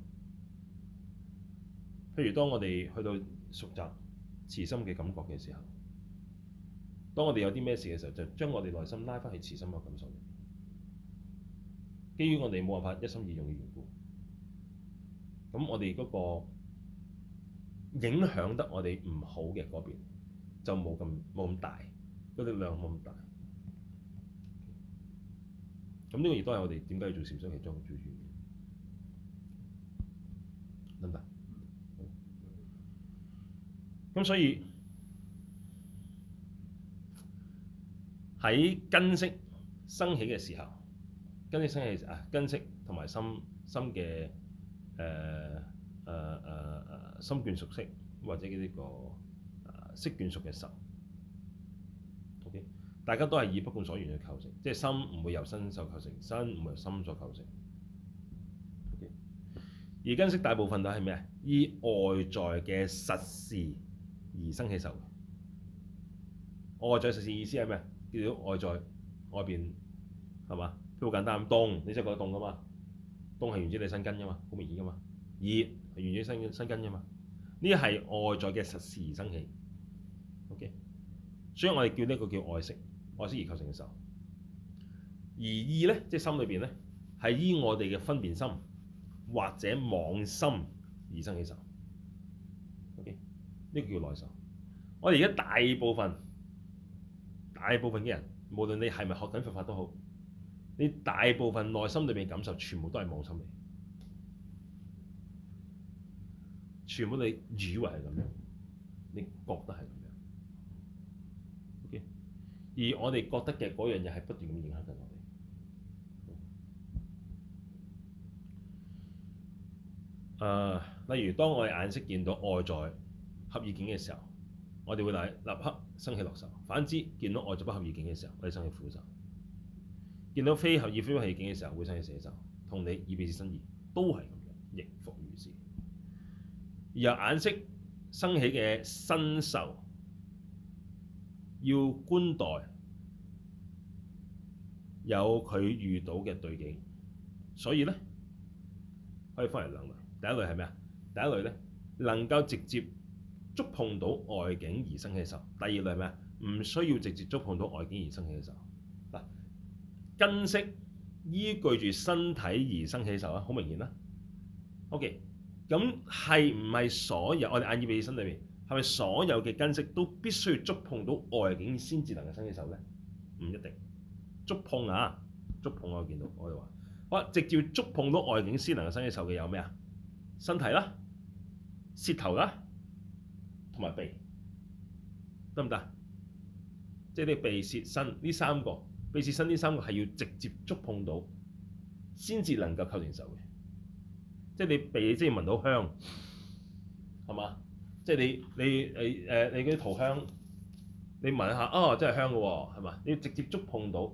譬如當我哋去到熟習慈心嘅感覺嘅時候，當我哋有啲咩事嘅時候，就將我哋內心拉翻去慈心嘅感受。基於我哋冇辦法一心二用嘅緣故，咁我哋嗰個影響得我哋唔好嘅嗰邊就冇咁冇咁大，個力量冇咁大。咁呢個亦都係我哋點解要做禪修其中最主要嘅，得唔得？咁所以喺根識生起嘅時候，根識生起啊，根識同埋心心嘅誒誒誒誒心眷屬識，或者嘅呢個誒識眷屬嘅受。OK。大家都係以不共所緣去構成，即係心唔會由身受構成，身唔會由心所構成。Okay. 而根識大部分都係咩啊？依外在嘅實事而生起受嘅。外在實事意思係咩？叫做外在外邊係嘛？都好簡單，凍你就覺得凍噶嘛？凍係源自你身根噶嘛？好明顯噶嘛？熱係源自身身根噶嘛？呢啲係外在嘅實事而生起。OK，所以我哋叫呢個叫外識。外識而構成嘅受，而意咧，即係心裏邊咧，係依我哋嘅分別心或者妄心而生起受。OK， 呢個叫內受。我哋而家大部分大部分嘅人，無論你係咪學緊佛法都好，你大部分內心裏面感受全部都係妄心嚟，全部你以為係咁樣，你覺得係咁樣。OK， 而我哋覺得嘅嗰樣嘢係不斷咁影響緊我哋。誒、呃，例如當我哋眼識見到外在合意境嘅時候，我哋會立立刻生起樂受；反之，見到外在不合意境嘅時候，我哋生起苦受；見到非合意非不合意境嘅時候，會生起捨受。同你耳鼻舌身意都係咁樣，亦復如是。而由眼識生起嘅身受，要觀待有佢遇到嘅對境，所以咧可以分為兩類。第一類係咩啊？第一類咧能夠直接觸碰到外境而生起嘅受。第二類係咩啊？唔需要直接觸碰到外境而生起嘅受。嗱，根識依據住身體而生起受啊，好明顯啦。OK， 咁係唔係所有我哋眼耳鼻舌身裏面係咪所有嘅根識都必須要觸碰到外境先至能夠生起受咧？唔一定。觸碰啊，觸碰我見到我哋話，好啦，直接觸碰到外境先能夠生起受嘅有咩啊？身體啦、舌頭啦，同埋鼻，得唔得？即係你鼻、舌、身呢三個，鼻、舌、身呢三個係要直接觸碰到，先至能夠構成受嘅。即係你鼻，即係聞到香，係嘛？即係你你誒誒你嗰啲塗香，你聞一下，哦，真係香嘅喎，係嘛？你要直接觸碰到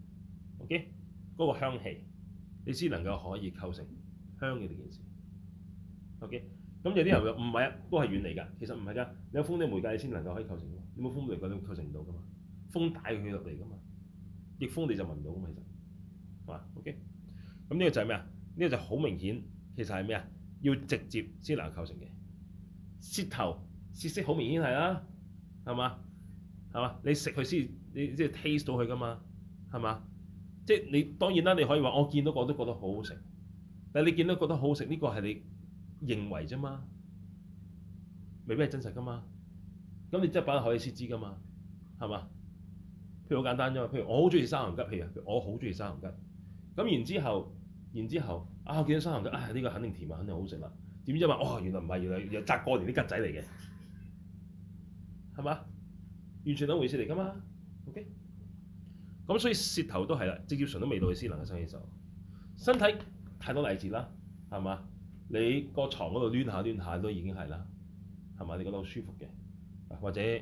，OK， 嗰個香氣，你先能夠可以構成香嘅呢件事。OK， 咁有啲人話唔係啊，都係遠離㗎。其實唔係㗎，你有風嘅媒介你先能夠可以構成㗎嘛。你冇風媒介你構成唔到㗎嘛。風帶佢落嚟㗎嘛，逆風你就聞唔到㗎嘛。其實係嘛 OK， 咁呢個就係咩啊？呢個就好明顯，其實係咩啊？要直接先能夠構成嘅。舌頭舌識好明顯係啦，係嘛係嘛？你食佢先，你即係 taste 到佢㗎嘛，係嘛？即係你當然啦，你可以話我見到我都覺得好好食，但係你見到覺得好好食呢個係你認為啫嘛，未必係真實噶嘛。咁你真係擺落口你先知噶嘛，係嘛？譬如好簡單啫嘛，譬如我好中意生鹹吉，譬如我好中意生鹹吉。咁然之後，然之後啊，我見到生鹹吉，啊呢個肯定甜啊，肯定好食啦。點知話哦，原來唔係，原來又摘過年啲桔仔嚟嘅，係嘛？完全兩回事嚟噶嘛。OK，咁所以舌頭都係啦，直接嘗到味道先能夠生起受。身體太多例子啦，係嘛？你個床嗰度攣下攣下都已經係啦，係嘛？你覺得好舒服嘅，或者誒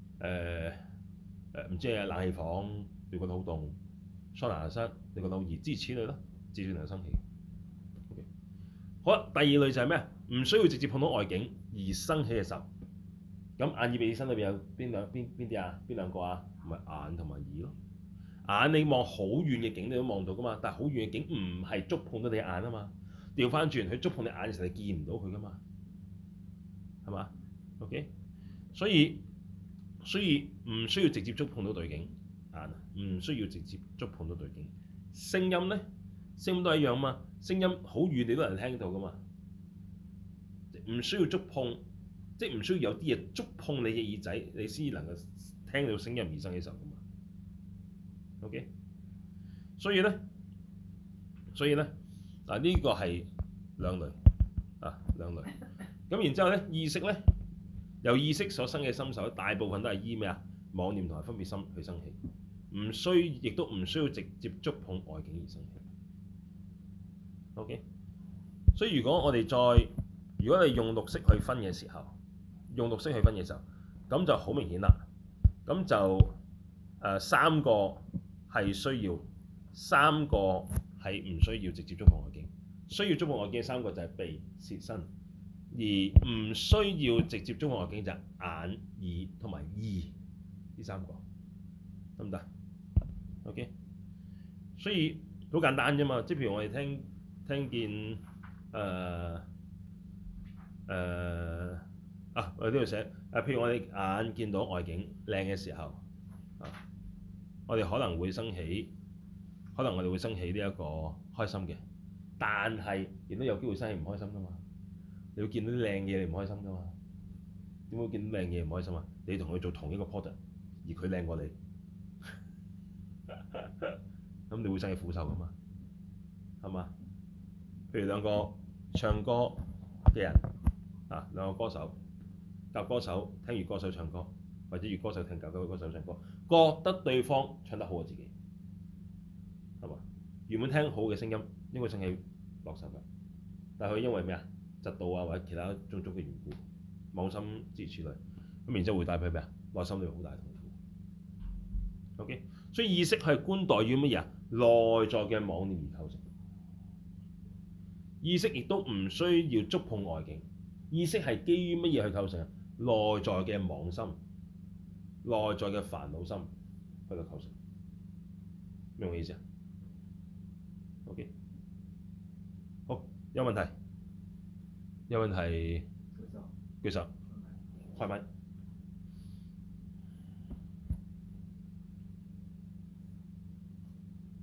誒唔知係冷氣房你覺得好凍，桑拿室你覺得好熱，諸如此類啦，自然能生起。Okay。好啦，第二類就係咩啊？唔需要直接碰到外境而生起嘅受。咁眼耳鼻舌身裏邊有邊兩邊邊啲啊？邊兩個啊？唔係眼同埋耳咯。眼你望好遠嘅景你都望到噶嘛，但係好遠嘅景唔係觸碰到你嘅眼啊嘛。調翻轉，佢觸碰你眼嘅時候，你見唔到佢噶嘛，係嘛 ？OK，所以所以唔需要直接觸碰到對境眼，唔需要直接觸碰到對境。聲音咧，聲音都係一樣嘛。聲音好遠你都能聽到噶嘛，唔需要觸碰，即係唔需要有啲嘢觸碰你嘅耳仔，你先至能夠聽到聲音而生起受噶嘛。OK，所以咧，所以咧。嗱，呢個係兩類啊，兩類。咁然之後咧，意識咧，由意識所生嘅心受，大部分都係依咩啊？妄念同埋分別心去生起，唔需亦都唔需要直接觸碰外境而生起。OK，所以如果我哋再，如果你用六識去分嘅時候，用六識去分嘅時候，咁就好明顯啦。咁就誒、呃、三個係需要，三個係唔需要直接觸碰外境。需要觸碰外境嘅三個就係鼻、舌、身，而唔需要直接觸碰外境就係眼、耳同埋意呢三個，得唔得 ？OK，所以好簡單啫嘛，即係譬如我哋聽聽見誒誒、呃呃、啊，我哋呢度寫誒，譬如我哋眼見到外境靚嘅時候啊，我哋可能會生起，可能我哋會生起呢一個開心嘅。 但係亦都有機會生起唔開心噶嘛。你會見到啲靚嘢，你唔開心噶嘛？點會見到靚嘢唔開心啊？你同佢做同一個 product，而佢靚過你，咁你會生起苦受噶嘛？係嘛？譬如兩個唱歌嘅人啊，兩個歌手夾歌手聽粵歌手唱歌，或者粵歌手聽夾歌手唱歌，覺得對方唱得好過自己，係嘛？原本聽好嘅聲音應該生起樂受㗎，但係佢因為咩啊？嫉妒啊或者其他種種嘅緣故，妄心諸如此類，咁然之後會帶俾咩啊？內心裏好大痛苦。OK，所以意識係觀待於乜嘢啊？內在嘅妄念而構成。意識亦都唔需要觸碰外境，意識係基於乜嘢去構成啊？內在嘅妄心、內在嘅煩惱心去到構成，明唔明意思啊 ？OK， 好，有問題？有問題舉手，開麥。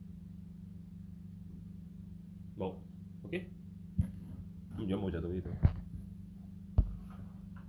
冇 OK，咁如果冇就到呢度。